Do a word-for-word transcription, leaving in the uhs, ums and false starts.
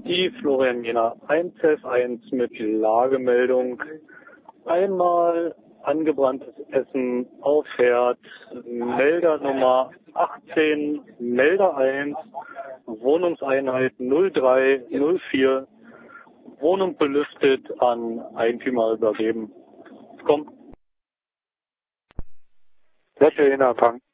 Die Florian Jena eins F eins mit Lagemeldung. Einmal angebranntes Essen auf Herd, Melder Nummer achtzehn, Melder eins, Wohnungseinheit null drei null vier, Wohnung belüftet, an Eigentümer übergeben. Komm. Fläche in Empfang.